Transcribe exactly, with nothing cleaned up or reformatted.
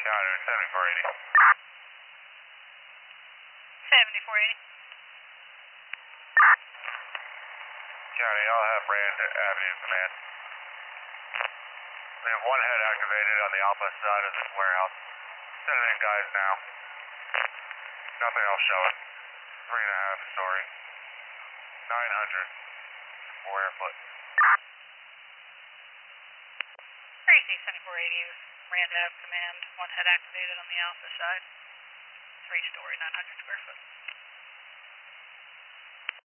Counter seventy-four eighty. seventy-four eighty. County, I'll have Rand Avenue Command. We have one head activated on the alpha side of this warehouse. Sending in guys now. Nothing else showing. Three and a half story. nine hundred square foot. three six seventy-four eighty, Rand Ave Command. One head activated on the alpha side. Three story, nine hundred square foot.